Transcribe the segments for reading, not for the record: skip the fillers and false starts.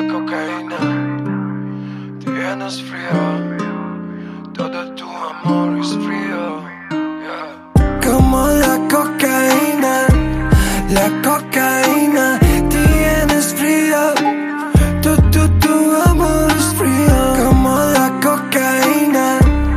cocaína, tienes frío, todo tu amor es frío, yeah. Como la cocaína, tienes frío, tu amor es frío. Como la cocaína,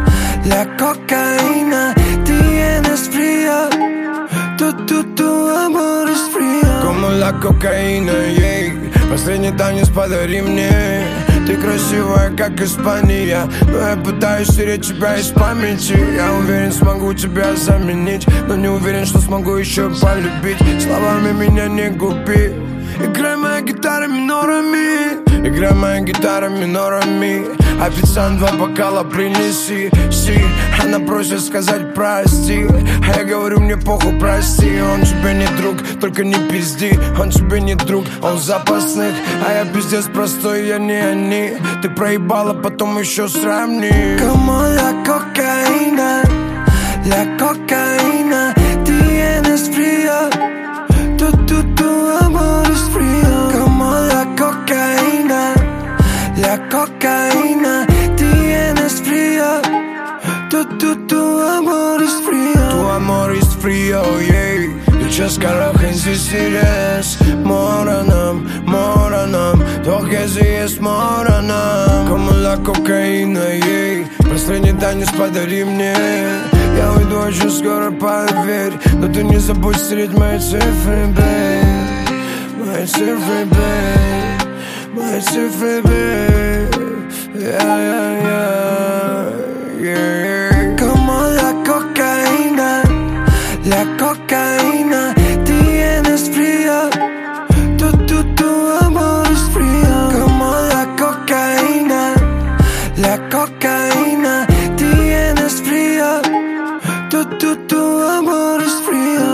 tienes frío, tu amor es frío. Como la cocaíна, yeah. Последний танец подари мне. Ты красивая, как Испания, но я пытаюсь стереть тебя из памяти. Я уверен, смогу тебя заменить, но не уверен, что смогу еще полюбить. Словами меня не губи. Играй моя гитара минорами, играй моя гитара минорами. Официант, 2 бокала принеси, Она просит сказать прости, а я говорю, мне похуй, прости. Он тебе не друг, только не пизди. Он тебе не друг, он запасных, а я пиздец простой, я не они. Ты проебала, потом еще сравни. Como la cocaína, tienes frío, tu amor es frío. Como la cocaína, tienes frío, tu amor es frío. Tu amor es frío, yeah. Сейчас карахин здесь Моранам, то есть моранам. Como la cocaína, yeah. Последний танец подари мне. Я уйду очень скоро, поверь, но ты не забудь стереть мои цифры, бэйб. Мои цифры, бэйб. Мои цифры, бэйб. Yeah. Como la cocaína, tienes frío, tu amor es frío. Como la cocaína, tienes frío, tu amor es frío.